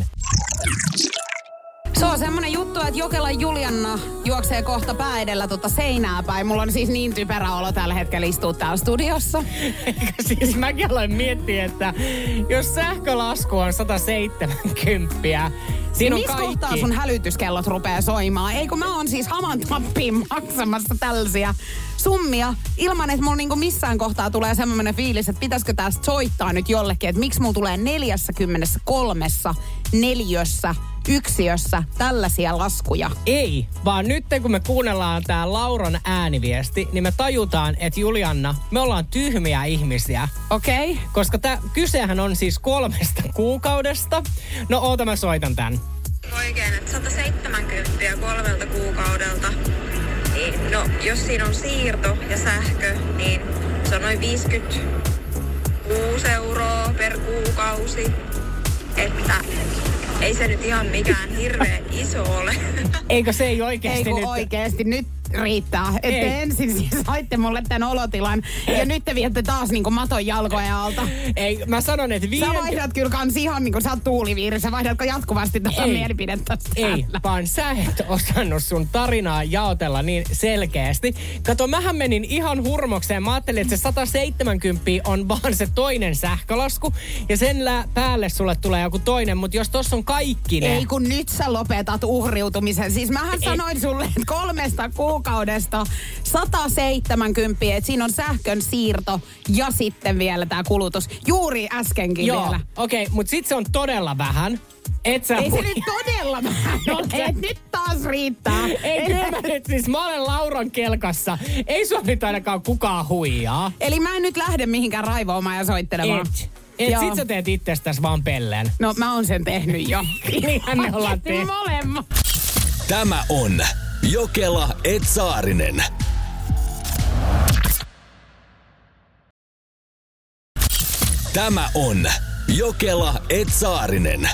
Se on semmonen juttu, että Jokelan Julianna juoksee kohta pää edellä tota seinää päin. Mulla on siis niin typerä olo tällä hetkellä istua täällä studiossa. Eikä siis mäkin aloin miettiä, että jos sähkölasku on sata seitsemänkymmentä, Siinä on missä kaikki. kohtaa sun hälytyskellot rupeaa soimaan? Ei kun mä oon siis haman tappiin maksamassa tällaisia summia ilman, että mulla niinku missään kohtaa tulee semmoinen fiilis, että pitäisikö tästä soittaa nyt jollekin, että miksi mulla tulee neljäkymmentäkolme neliössä, yksiössä tällaisia laskuja. Ei, vaan nyt kun me kuunnellaan tää Lauran ääniviesti, niin me tajutaan, että Julianna, me ollaan tyhmiä ihmisiä. Okei. Okay. Koska tää kysehän on siis kolmesta kuukaudesta. No oota, mä soitan tän. Oikein, että sata seitsemänkymmentä kolmelta kuukaudelta. Niin, no, jos siinä on siirto ja sähkö, niin se on noin viisikymmentäkuusi euroa per kuukausi. Että ei se nyt ihan mikään hirveän iso ole. Eikö se ei oikeesti ei, nyt... Ei oikeesti nyt riittää. Että te ensin siis saitte mulle tämän olotilan ja nyt te viette taas niinku maton jalkojen alta. Ei, mä sanon, että viiden... Sä vaihdat kyllä kans ihan niinku sä oot tuuliviiri. Sä vaihdatko jatkuvasti tätä mielipidettä täällä? Ei, vaan sä et osannut sun tarinaa jaotella niin selkeästi. Kato, mähän menin ihan hurmokseen. Mä ajattelin, että se sata seitsemänkymmentä on vaan se toinen sähkölasku. Ja sen lä- päälle sulle tulee joku toinen. Mutta jos tossa on kaikki ne... Ei kun nyt sä lopetat uhriutumisen. Siis mähän ei. sanoin sulle, että kolmesta kuukaudesta sata seitsemänkymmentä, että siinä on sähkön siirto ja sitten vielä tää kulutus. Juuri äskenkin Joo, vielä. okei, okay, mutta sit se on todella vähän. Et sä ei hui... se nyt todella vähän ole, et nyt taas riittää. Ei kyllä mä nyt siis, mä olen Lauran kelkassa. Ei sua nyt ainakaan kukaan huijaa. Eli mä en nyt lähde mihinkään raivoamaan ja soittelemaan. Et. Et sit sä teet itsestäs vaan pelleen. No mä oon sen tehnyt jo. Niinhän me ollaan tehty. Molemmat. Tämä on Jokela et Saarinen. Tämä on Jokela et Saarinen.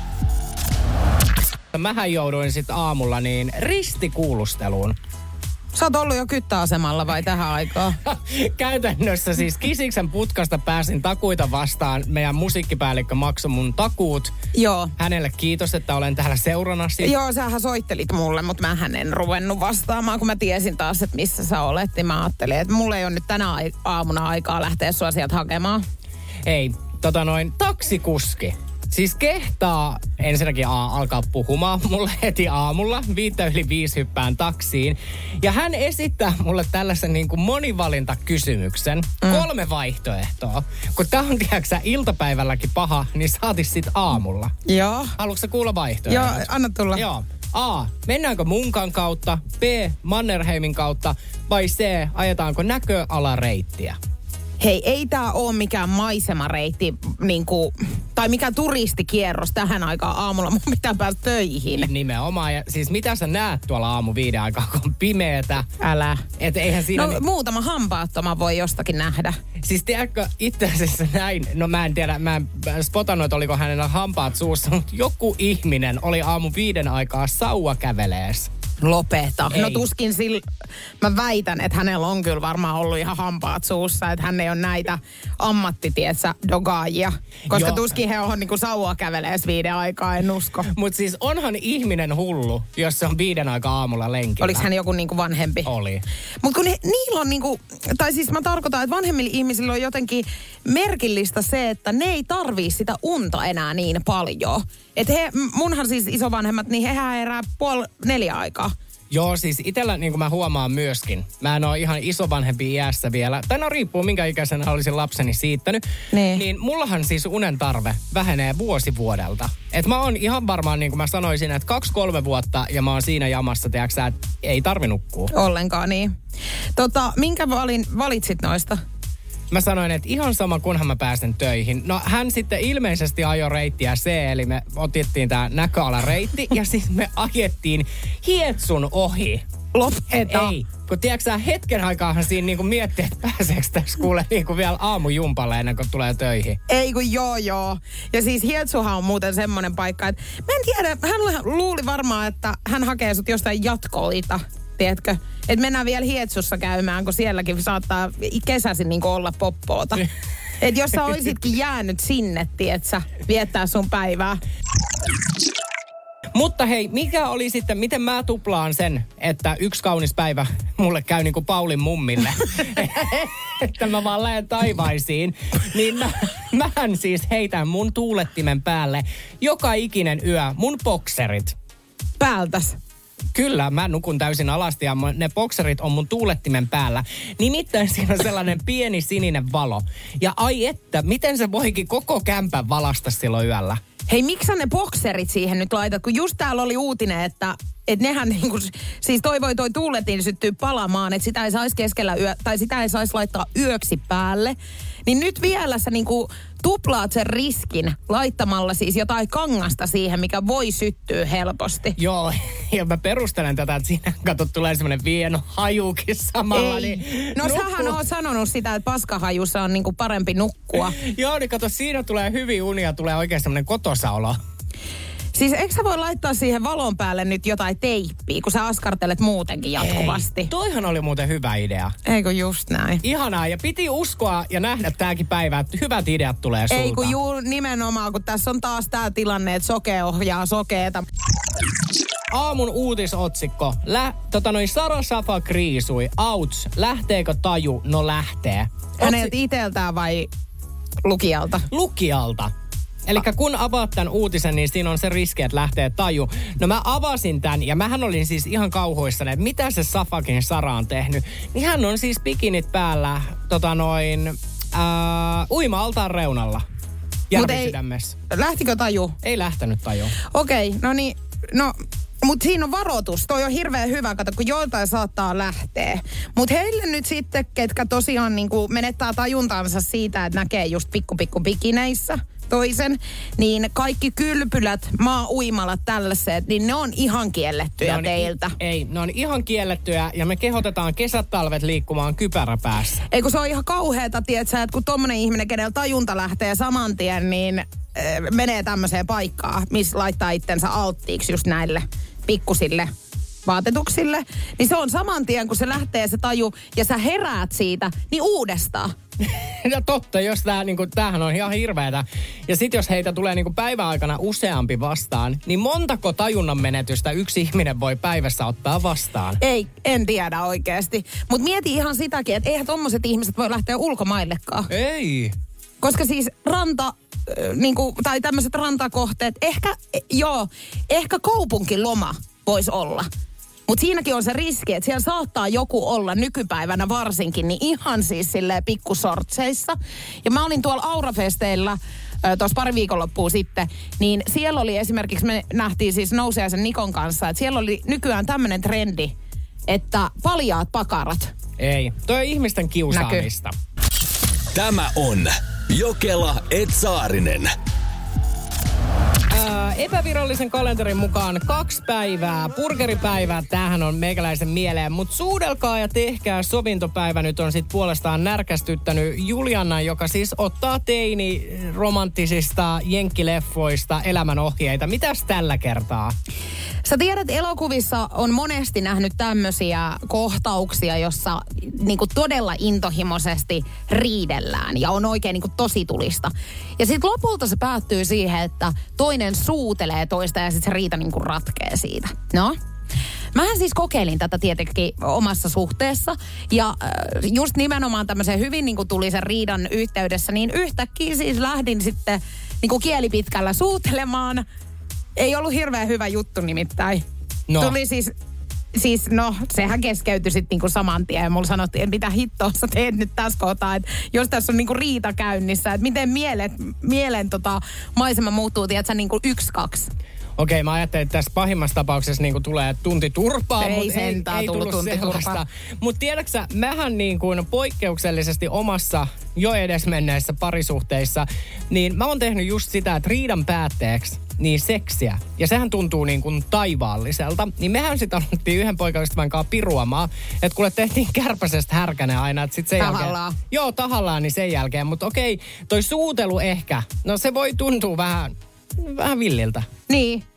Mähän jouduin sit aamulla niin ristikuulusteluun. Sä oot ollut jo kyttäasemalla vai tähän aikaan? Käytännössä siis Kisiksen putkasta pääsin takuita vastaan. Meidän musiikkipäällikkö maksoi mun takuut. Joo. Hänelle kiitos, että olen täällä seurannasi. Joo, sähän soittelit mulle, mutta mähän en ruvennut vastaamaan, kun mä tiesin taas, että missä sä olet. Niin mä ajattelin, että mulla ei ole nyt tänä aamuna aikaa lähteä sua sieltä hakemaan. Ei, tota noin, taksikuski. Siis kehtaa ensinnäkin A, alkaa puhumaan mulle heti aamulla. Viittä yli viisi hyppään taksiin. Ja hän esittää mulle tällaisen niin kuin monivalintakysymyksen. Mm. Kolme vaihtoehtoa. Kun tää on, tiedätkö iltapäivälläkin paha, niin saatis sit aamulla. Joo. Haluatko kuulla vaihtoehdot? Joo, anna tulla. Joo. A. Mennäänkö Munkan kautta? B. Mannerheimin kautta? Vai C. Ajetaanko näköalareittiä? Hei, ei tää oo mikään maisemareitti, niinku, tai mikään turistikierros tähän aikaan aamulla. Mun pitää päästä töihin. Nimenomaan. Ja siis mitä sä näet tuolla aamu viiden aikaa, kun on pimeetä? Älä. Et eihän siinä... No ni- muutama hampaattoma voi jostakin nähdä. Siis tiedätkö, itse asiassa näin, no mä en tiedä, mä en spotannut, että oliko hänellä hampaat suussa, mutta joku ihminen oli aamu viiden aikaa sauva kävelees. Lopeta. Ei. No tuskin sillä, mä väitän, että hänellä on kyllä varmaan ollut ihan hampaat suussa, että hän ei ole näitä ammattitietsä dogaajia. Koska Joo. tuskin he on niinku sauvaa kävelees viiden aikaa, en usko. Mutta siis onhan ihminen hullu, jos se on viiden aikaa aamulla lenkillä. Oliko hän joku niinku vanhempi? Oli. Mutta kun ne, niillä on niinku, tai siis mä tarkoitan, että vanhemmilla ihmisillä on jotenkin merkillistä se, että ne ei tarvii sitä unta enää niin paljon. Että he, munhan siis isovanhemmat, niin hehän herää puoli neljä aikaa. Joo, siis itellä niin kuin mä huomaan myöskin. Mä en ole ihan isovanhempi iässä vielä. Tai no riippuu minkä ikäisenä olisin lapseni siittänyt. Niin. Niin mullahan siis unen tarve vähenee vuosi vuodelta. Et mä oon ihan varmaan niin kuin mä sanoisin, että kaksi kolme vuotta ja mä oon siinä jamassa, tiedätkö että ei tarvi nukkua. Ollenkaan niin. Tota, minkä valin, valitsit noista? Mä sanoin, että ihan sama kunhan mä pääsen töihin. No hän sitten ilmeisesti ajoi reittiä C, eli me otettiin tää näköalareitti ja siis me ajettiin Hietsun ohi. Lopeta. Ei, kun tiedätkö sä, hetken aikaahan siinä niinku miettii, että pääseekö tässä kuule niinku vielä aamujumpalle ennen kuin tulee töihin. Ei kun joo joo. Ja siis Hietsuhan on muuten semmoinen paikka, että mä en tiedä, hän luuli varmaan, että hän hakee sut jostain jatkoilta. Tiedätkö? Että mennään vielä Hietsussa käymään, kun sielläkin saattaa kesäisin niin olla poppoota. Että jos sä oisitkin jäänyt sinne, tiedätkö, viettää sun päivää. Mutta hei, mikä oli sitten, miten mä tuplaan sen, että yksi kaunis päivä mulle käy niin kuin Paulin mummille, että mä vaan lähden taivaisiin, niin mä, mähän siis heitän mun tuulettimen päälle joka ikinen yö mun bokserit. Päältäs. Kyllä, mä nukun täysin alasti ja ne bokserit on mun tuulettimen päällä. Nimittäin siinä on sellainen pieni sininen valo. Ja ai että, miten se voikin koko kämpän valasta silloin yöllä? Hei, miksi sä ne bokserit siihen nyt laitat? Kun just täällä oli uutinen, että et nehän niinku, siis toivoi toi tuuletin syttyy palamaan, että sitä ei saisi keskellä yö, tai sitä ei saisi laittaa yöksi päälle. Niin nyt vielä sä niinku tuplaat sen riskin laittamalla siis jotain kangasta siihen, mikä voi syttyä helposti. Joo, ja mä perustelen tätä, että siinä kato tulee semmoinen vieno hajukin samalla. Ei. Niin no nukku. sähän oot sanonut sitä, että paskahajussa on niinku parempi nukkua. Joo, niin kato, siinä tulee hyvin unia, tulee oikein semmoinen kotosa olo. Siis eikö sä voi laittaa siihen valon päälle nyt jotain teippiä, kun sä askartelet muutenkin jatkuvasti? Ei. Toihan oli muuten hyvä idea. Eikö just näin? Ihanaa, ja piti uskoa ja nähdä tääkin päivä, että hyvät ideat tulee sulta. Ei kun juu, nimenomaan, kun tässä on taas tää tilanne, että soke ohjaa sokeeta. Aamun uutisotsikko. Lä, tota noin Sara Safa kriisui. Auts, lähteekö taju? No lähtee. Häneltä iteltään vai lukijalta? Lukijalta. Eli kun avaat tämän uutisen, niin siinä on se riski, että lähtee taju. No mä avasin tämän ja mähän olin siis ihan kauhuissani, että mitä se Safakin Sara on tehnyt. Niin hän on siis bikinit päällä tota noin ää, uima-altaan reunalla. Järvisydämessä. Lähtikö taju? Ei lähtenyt taju. Okei, okay, no niin, no... Mutta siinä on varoitus. Toi on hirveän hyvä, kato, kun joiltain saattaa lähteä. Mutta heille nyt sitten, ketkä tosiaan niinku menettää tajuntaansa siitä, että näkee just pikku pikku bikineissä toisen, niin kaikki kylpylät, maa-uimalat tällaiset, niin ne on ihan kiellettyjä on teiltä. I- ei, ne on ihan kiellettyjä ja me kehotetaan kesät-talvet liikkumaan kypärä päässä. Ei kun se on ihan kauheeta, tietsä, että kun tommonen ihminen, kenellä tajunta lähtee saman tien, niin äh, menee tämmöiseen paikkaan, missä laittaa itsensä alttiiksi just näille pikkusille vaatetuksille, niin se on saman tien, kun se lähtee se taju ja sä heräät siitä, niin uudestaan. Ja totta, jos tää, niinku, tämähän on ihan hirveetä. Ja sit jos heitä tulee niinku päivän aikana useampi vastaan, niin montako tajunnan menetystä yksi ihminen voi päivässä ottaa vastaan? Ei, en tiedä oikeasti. Mutta mieti ihan sitäkin, että eihän tommoset ihmiset voi lähteä ulkomaillekaan. Ei. Koska siis ranta, äh, niinku, tai tämmöiset rantakohteet, ehkä, joo, ehkä kaupunkiloma voisi olla. Mutta siinäkin on se riski, että siellä saattaa joku olla nykypäivänä varsinkin, niin ihan siis silleen pikkusortseissa. Ja mä olin tuolla Aurafesteillä tuossa pari viikonloppua sitten, niin siellä oli esimerkiksi, me nähtiin siis Nousiaisen Nikon kanssa, että siellä oli nykyään tämmöinen trendi, että paljaat pakarat. Ei, toi on ihmisten kiusaamista. Näky. Tämä on Jokela et Saarinen. Ää, epävirallisen kalenterin mukaan kaksi päivää, burgeripäivää, tämähän on meikäläisen mieleen, mutta suudelkaa ja tehkää sovintopäivä nyt on sit puolestaan närkästyttänyt Juliana, joka siis ottaa teini romanttisista jenkkileffoista elämänohjeita. Mitäs tällä kertaa? Sä tiedät, elokuvissa on monesti nähnyt tämmöisiä kohtauksia, jossa niinku todella intohimoisesti riidellään ja on oikein niinku tosi tulista. Ja sitten lopulta se päättyy siihen, että toinen suutelee toista ja sitten se riita niinku ratkee siitä. No? Mähän siis kokeilin tätä tietenkin omassa suhteessa ja äh, just nimenomaan tämmöisen hyvin niinku tulisen riidan yhteydessä, niin yhtäkkiä siis lähdin sitten niinku kielipitkällä suutelemaan. Ei ollut hirveän hyvä juttu nimittäin. No. Tuli siis, siis no sehän keskeytyi sitten niinku saman tien. Ja mulla sanottiin, että mitä hittoa sä teet nyt tässä kohtaa. Että jos tässä on niinku riita käynnissä, että miten mielet, mielen tota, maisema muuttuu, tiedätkö, niinku yksi, kaksi. Okei, mä ajattelin, että tässä pahimmassa tapauksessa niin tulee tunti turpaa, ei mutta ei, ei tullut tunti sellaista. Mutta tiedätkö sä, mähän niin kuin poikkeuksellisesti omassa jo edesmenneessä parisuhteissa, niin mä oon tehnyt just sitä, että riidan päätteeksi niin seksiä. Ja sehän tuntuu niin kuin taivaalliselta. Niin mehän sitten aloittiin yhden poikaystävän kanssa piruamaan, että kuule tehtiin kärpäsestä härkänen aina. Että sit sen tahallaan. Jälkeen, joo, tahallaan, niin sen jälkeen. Mutta okei, toi suutelu ehkä, no se voi tuntua vähän, vähän villiltä. Niin.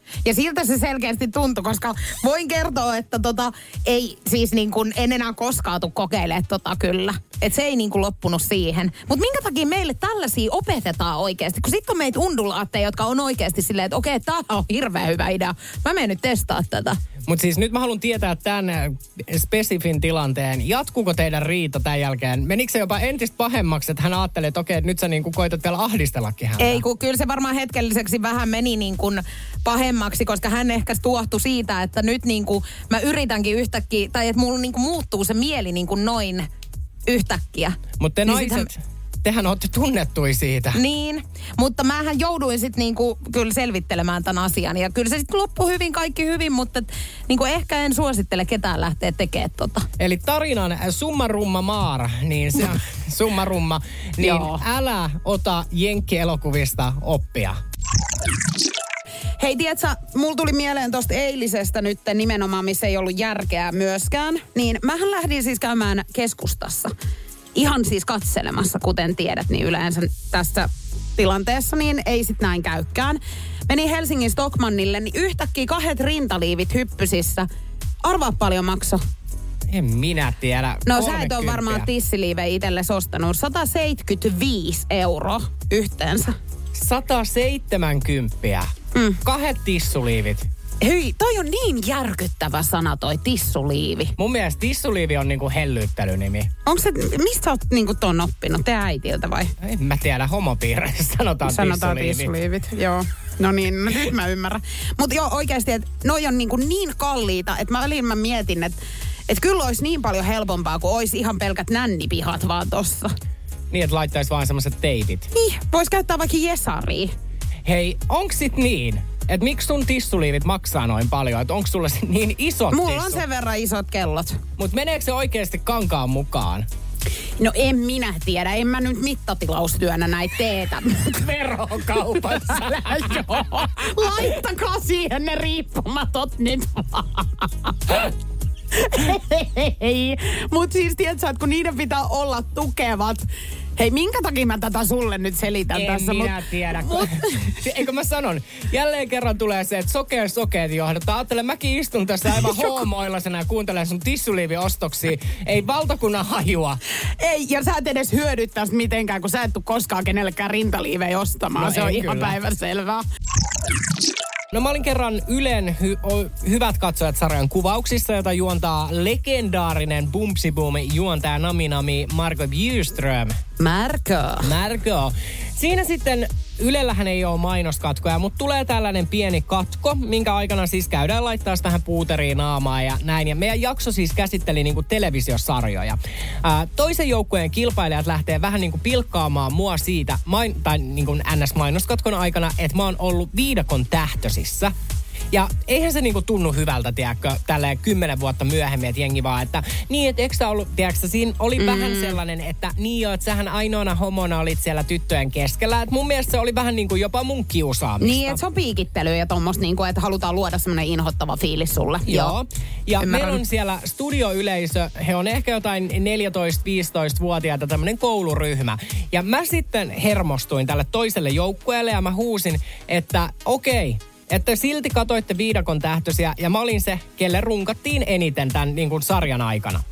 Ja siltä se selkeästi tuntui, koska voin kertoa, että tota, ei siis niin kuin, en enää koskaan tule kokeilemaan tota kyllä. Että se ei niin kuin loppunut siihen. Mutta minkä takia meille tällaisia opetetaan oikeasti? Kun sitten on meitä undulaatteja, jotka on oikeasti silleen, että okei, tämä on hirveän hyvä idea. Mä menen nyt testaa tätä. Mutta siis nyt mä haluan tietää tämän spesifin tilanteen. Jatkuuko teidän riita tämän jälkeen? Menikö se jopa entistä pahemmaksi, että hän ajattelee, että okei, että nyt sä niin kuin koitat vielä ahdistellakin häntä? Ei, kun kyllä se varmaan hetkelliseksi vähän meni niin kuin pahemmaksi, koska hän ehkä tuohtui siitä, että nyt niin kuin mä yritänkin yhtäkkiä, tai että mulla niin kuin muuttuu se mieli niin kuin noin yhtäkkiä. Mutta te niin naiset, sittenhän... tehän olette tunnettui siitä. Niin, mutta mähän jouduin sitten niinku kyllä selvittelemään tämän asian. Ja kyllä se sitten loppui hyvin, kaikki hyvin, mutta et, niinku ehkä en suosittele ketään lähteä tekemään tota. Eli tarinan summarumma maar, niin se on summarumma, niin Joo. älä ota jenkkielokuvista oppia. Hei, tiedätkö, mulla tuli mieleen tosta eilisestä nyt nimenomaan, missä ei ollut järkeä myöskään. Niin mähän lähdin siis käymään keskustassa. Ihan siis katselemassa, kuten tiedät, niin yleensä tässä tilanteessa niin ei sit näin käykään. Menin Helsingin Stockmannille, niin yhtäkkiä kahdet rintaliivit hyppysissä. Arvaa paljon makso. En minä tiedä. No sä et ole varmaan tissiliivejä itsellesi ostanut. sata seitsemänkymmentäviisi euroa yhteensä. sata seitsemänkymmentä. Mm. Kahdet tissuliivit. Hyi, toi on niin järkyttävä sana toi tissuliivi. Mun mielestä tissuliivi on niinku hellyttelynimi. Onko se, mistä sä oot niinku ton oppinut? Te äitiltä vai? En mä tiedä, homopiireissä sanotaan, Sanotaan tissuliivit. tissuliivit, joo. No niin, no nyt mä ymmärrän. Mutta joo, oikeasti, että noi on niinku niin kalliita, että mä väliin mä mietin, että et kyllä olisi niin paljon helpompaa, kun olisi ihan pelkät nännipihat vaan tossa. Niin, että laittaisi vaan semmoiset teipit. Niin, vois käyttää vaikka jesaria. Hei, onks sit niin, että miksi sun tissuliivit maksaa noin paljon? Että onks sulla niin isot Mulla tissut? on sen verran isot kellot. Mut meneekö se oikeesti kankaan mukaan? No en minä tiedä, en mä nyt mittatilaustyönä näitä teetä. Verokaupassa. Älä joo. Laittakaa siihen ne riippumatot nyt vaan. Hei, mut siis tiedätkö, että kun niiden pitää olla tukevat. Hei, minkä takia mä tätä sulle nyt selitän en tässä? En minä mut, tiedä. Mut, eikö mä sanon, jälleen kerran tulee se, että sokea sokeet johdattaa. Ajattele, mäkin istun tässä aivan hoomoillasena ja kuuntelen sun tissuliiviostoksia. Ei valtakunnan hajua. Ei, ja sä et edes hyödy tästä mitenkään, kun sä et tuu koskaan kenellekään rintaliivejä ostamaan. No se on en ihan kyllä. päivänselvää. No mä olin kerran Ylen hy- o- Hyvät katsojat -sarjan kuvauksissa, jota juontaa legendaarinen Bumpsi Boom juontaja Nami Nami Margot Bjurström. Marko. Marko. Siinä sitten Ylellähän ei ole mainoskatkoja, mutta tulee tällainen pieni katko, minkä aikana siis käydään laittaa vähän puuteria naamaa ja näin. Ja meidän jakso siis käsitteli niinku televisiosarjoja. Ää, toisen joukkueen kilpailijat lähtee vähän niinku pilkkaamaan mua siitä, main, tai niinku N S-mainoskatkon aikana, että mä oon ollut viidakon tähtösissä. Ja eihän se niinku tunnu hyvältä, tiedätkö, tälleen kymmenen vuotta myöhemmin, että jengi vaan, että niin, että eikö sä ollut, tiedätkö, siinä oli mm. vähän sellainen, että niin joo, että sähän ainoana homona olit siellä tyttöjen keskellä. Että mun mielestä se oli vähän niin kuin jopa mun kiusaamista. Niin, että se on piikittelyä ja tommoista, niin kuin, että halutaan luoda semmoinen inhottava fiilis sulle. Joo. Joo. Ja Ymmärrän. meillä on siellä studioyleisö, he on ehkä jotain neljätoista-viisitoista-vuotiaita, tämmöinen kouluryhmä. Ja mä sitten hermostuin tälle toiselle joukkueelle ja mä huusin, että okei, okay, että silti katoitte viidakon tähtösiä ja mä olin se, kelle runkattiin eniten tämän niin kuin sarjan aikana.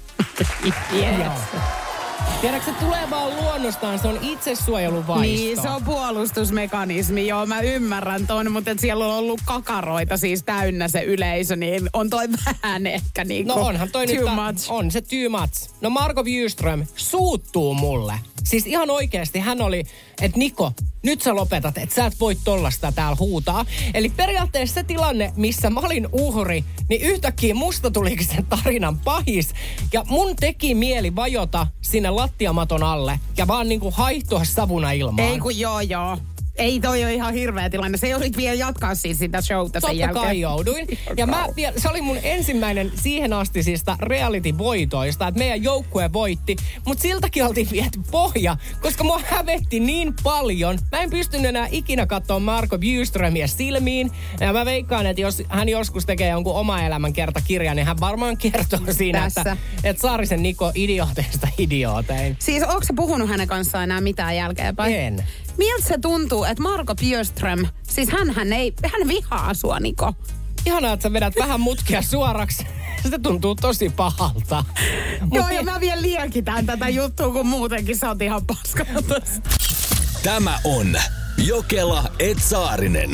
Yes. Tiedätkö, se tulee vaan luonnostaan, se on itsesuojeluvaisto. Niin, se on puolustusmekanismi, joo, mä ymmärrän ton, mutta et siellä on ollut kakaroita siis täynnä se yleisö, niin on toi vähän ehkä niinku No onhan toi too nyt, much. on se too much. No Margot Bjurström suuttuu mulle. Siis ihan oikeasti hän oli, että Niko, nyt sä lopetat, että sä et voi tollasta täällä huutaa. Eli periaatteessa se tilanne, missä mä olin uhri, niin yhtäkkiä musta tulikin sen tarinan pahis. Ja mun teki mieli vajota sinne lattiamaton alle ja vaan niinku haihtua savuna ilmaan. Ei kun joo joo. Ei toi ole ihan hirveä tilanne. Se joudut vielä jatkaa siis sitä showta sen Totta jälkeen. kai jouduin. Ja mä, vielä- se oli mun ensimmäinen siihen astisista reality-voitoista, että meidän joukkue voitti. Mutta siltäkin oltiin viety pohja, koska mua hävetti niin paljon. Mä en pystynyt enää ikinä katsoa Margot Bjurströmiä silmiin. Ja mä veikkaan, että jos hän joskus tekee jonkun oma elämän kertakirjan, niin hän varmaan kertoo siinä, Tässä. että, että Saarisen Niko idiooteista idiootein. Siis onko se puhunut hänen kanssaan enää mitään jälkeenpäin? En. miltä se tuntuu, että Marko Björström, siis hänhän ei, hän vihaa sua, Niko. Ihanaa, että sä vedät vähän mutkia suoraksi. Se tuntuu tosi pahalta. Joo, ja mä vielä liekitän tätä juttua, kun muutenkin sä oot ihan paskana. Tämä on Jokela et Saarinen.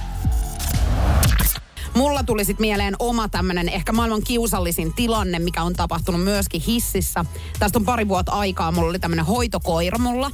Mulla tuli sit mieleen oma tämmönen ehkä maailman kiusallisin tilanne, mikä on tapahtunut myöskin hississä. Tästä on pari vuotta aikaa, mulla oli tämmönen hoitokoira mulla.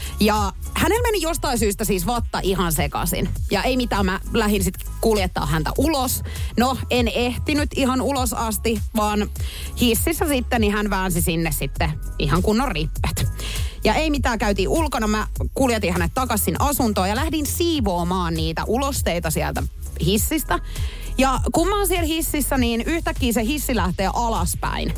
Ja hänellä meni jostain syystä siis vatta ihan sekaisin. Ja ei mitään, mä lähdin sit kuljettaa häntä ulos. No, en ehtinyt ihan ulos asti, vaan hississä sitten niin hän väänsi sinne sitten ihan kunnon rippet. Ja ei mitään, käytiin ulkona, mä kuljetin hänet takaisin asuntoon ja lähdin siivoamaan niitä ulosteita sieltä hissistä. Ja kun mä oon siellä hississä, niin yhtäkkiä se hissi lähtee alaspäin.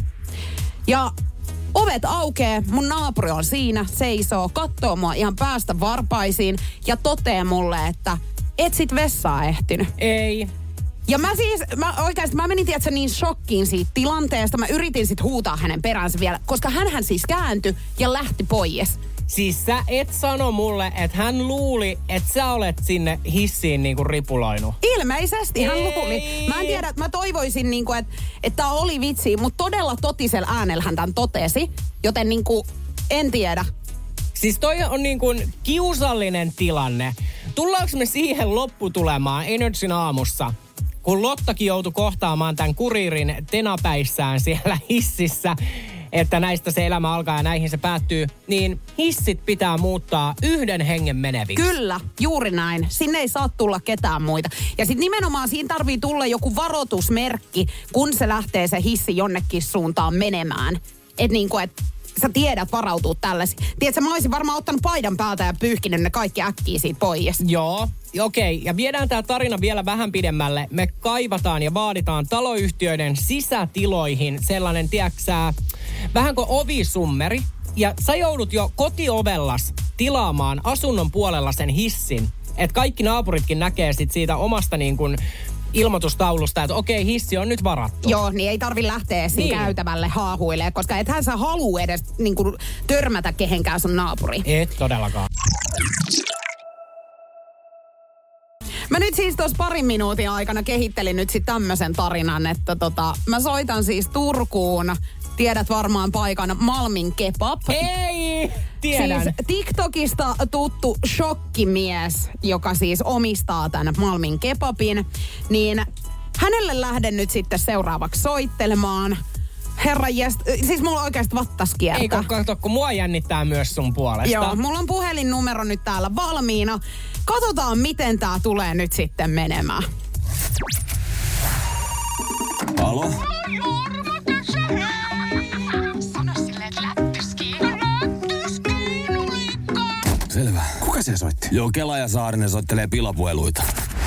Ja ovet aukee, mun naapuri on siinä, seisoo, katsoo mua ihan päästä varpaisiin ja toteaa mulle, että et sit vessaa ehtinyt. Ei. Ja mä siis, mä oikeasti, mä menin tiedätkö niin shokkiin siitä tilanteesta. Mä yritin sit huutaa hänen peränsä vielä, koska hänhän siis kääntyi ja lähti pois. Siis sä et sano mulle, että hän luuli, että sä olet sinne hissiin niinku ripuloinut. Ilmeisesti hän Ei. luuli. Mä en tiedä, mä toivoisin niinku, että että tää oli vitsi, mutta todella totisella äänellä hän tämän totesi. Joten niinku, en tiedä. Siis toi on niin kuin kiusallinen tilanne. Tullaanko me siihen lopputulemaan Energyn aamussa, kun Lottakin joutui kohtaamaan tämän kuriirin tenapäissään siellä hississä, että näistä se elämä alkaa ja näihin se päättyy, niin hissit pitää muuttaa yhden hengen meneviksi. Kyllä, juuri näin. Sinne ei saa tulla ketään muita. Ja sitten nimenomaan siinä tarvii tulla joku varoitusmerkki, kun se lähtee se hissi jonnekin suuntaan menemään. Että niinku, että sä tiedät varautua tällaisiin. Tiedätkö, mä olisin varmaan ottanut paidan päältä ja pyyhkinyt ne kaikki äkkiä siitä pois. Joo, okei. Okay. Ja viedään tää tarina vielä vähän pidemmälle. Me kaivataan ja vaaditaan taloyhtiöiden sisätiloihin sellainen, tiedäksä, vähän kuin ovisummeri. Ja sä joudut jo kotiovellas tilaamaan asunnon puolella sen hissin. Että kaikki naapuritkin näkee sit siitä omasta niin kuin ilmoitustaulusta, että okei, hissi on nyt varattu. Joo, niin ei tarvi lähteä siinä niin käytävälle haahuilemaan, koska ethän sä halua edes niin kuin törmätä kehenkään sun naapuri. Et todellakaan. Mä nyt siis tuossa parin minuutin aikana kehittelin nyt sit tämmöisen tarinan, että tota, mä soitan siis Turkuun. Tiedät varmaan paikan Malmin Kebab. Ei! Tiedän. Siis TikTokista tuttu shokkimies, joka siis omistaa tämän Malmin Kebabin, niin hänelle lähden nyt sitten seuraavaksi soittelemaan. Herra jest, siis mulla oikeasti vattas kiertää. Ei kato, kun mua jännittää myös sun puolesta. Joo, mulla on puhelinnumero nyt täällä valmiina. Katsotaan, miten tää tulee nyt sitten menemään. Alo? Selvä. Kuka se soitti? Joo, Kela ja Saarinen soittelee pilapueluita.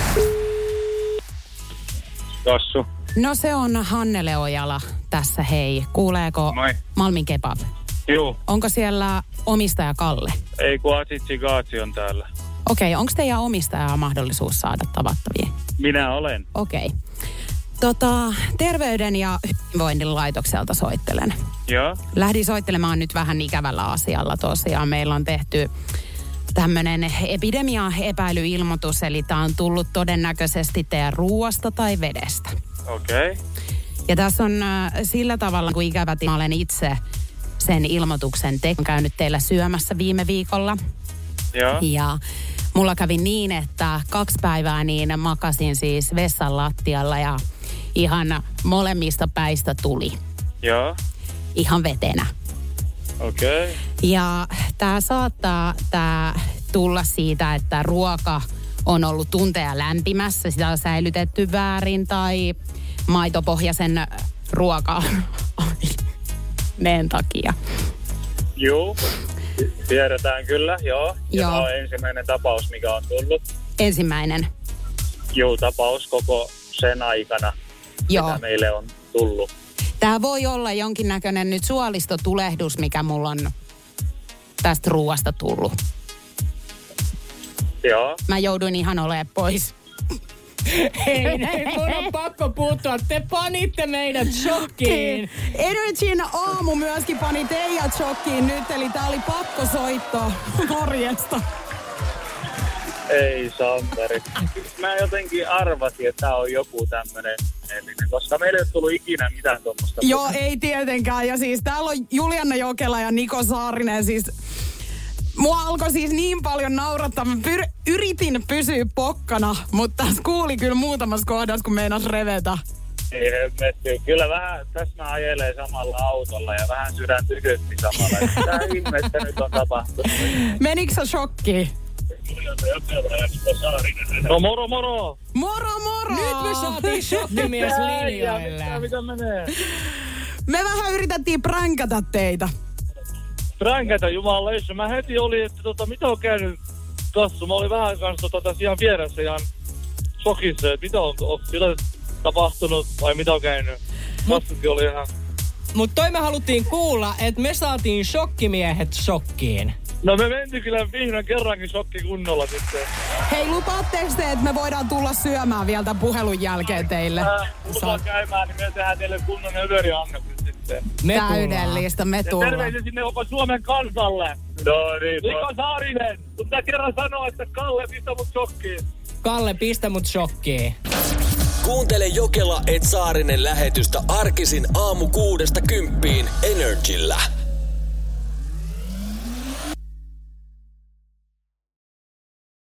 Tossu. No se on Hannele Ojala tässä, hei. Kuuleeko Moi. Malmin Kebab? Juu. Onko siellä omistaja Kalle? Ei kun Asitsi Gaatsi on täällä. Okei, onko teidän omistajaa mahdollisuus saada tavattavia? Minä olen. Okei. Tota, Terveyden ja hyvinvoinnin laitokselta soittelen. Joo. Lähdin soittelemaan nyt vähän ikävällä asialla tosiaan. Meillä on tehty tämmöinen epidemia-epäilyilmoitus, eli tämä on tullut todennäköisesti teidän ruuasta tai vedestä. Okei. Okay. Ja tässä on äh, sillä tavalla, kun ikävä mä olen itse sen ilmoituksen te- käynyt teillä syömässä viime viikolla. Joo. Ja mulla kävi niin, että kaksi päivää niin makasin siis vessan lattialla ja ihan molemmista päistä tuli. Joo. Ihan vetenä. Okei. Okay. Ja tää saattaa tää tulla siitä, että ruoka on ollut tunteja lämpimässä, sitä on säilytetty väärin tai maitopohjaisen ruoka-aineen takia. Juu. Tiedetään kyllä, joo. Ja Joo. tämä on ensimmäinen tapaus, mikä on tullut. Ensimmäinen. Juu, tapaus koko sen aikana, Joo. mitä meille on tullut. Tää voi olla jonkinnäköinen nyt suolistotulehdus, mikä mulla on tästä ruuasta tullut. Joo. Mä jouduin ihan olemaan pois. Ei, ei, mun on pakko puuttua. Te panitte meidät shokkiin. Energyn aamu myöskin pani teidät shokkiin nyt, eli tää oli pakko soitto. Morjesta. Ei Santeri. Mä jotenkin arvasin, että tää on joku tämmönen, koska meillä ei ole tullut ikinä mitään tuommoista. Joo, ei tietenkään. Ja siis täällä on Julianna Jokela ja Niko Saarinen. Siis mua alkoi siis niin paljon naurattaa. Mä pyr- yritin pysyä pokkana, mutta tässä kuuli kyllä muutamassa kohdassa, kun meinas revetä. Ei hemmetty. Kyllä vähän tässä mä ajelee samalla autolla ja vähän sydän tykytti samalla. Mitä ihmettä nyt on tapahtunut? Menikö sä shokkiin? No moro moro! Moro moro! Nyt me saatiin shokkimies linjoille. Mitä, mitä menee? Me vähän yritettiin pränkätä teitä. Pränkätä jumaleissa. Mä heti oli, että tota, mitä on käynyt kassu. Mä olin vähän kanssa tota, tässä ihan vieressä ihan shokissa, että mitä on, onko jotain tapahtunut vai mitä on käynyt. Kassukin oli ihan... Mut toi me haluttiin kuulla, että me saatiin shokkimiehet shokkiin. No me mentiin kyllä vihdoin kerrankin shokki kunnolla sitten. Hei, lupaatteko te, että me voidaan tulla syömään vielä tämän puhelun jälkeen teille? Äh, tullaan käymään, niin me tehdään teille kunnon överiannokset sitten. Me Täydellistä, me Ja tullaan. terveisiä sinne koko Suomen kansalle. No niin. Niko Saarinen, sun pitää kerran sanoa, että Kalle pistä mut shokkiin. Kalle, pistä mut shokkiin. Kuuntele Jokela et Saarinen lähetystä arkisin aamu kuudesta kymppiin Energillä.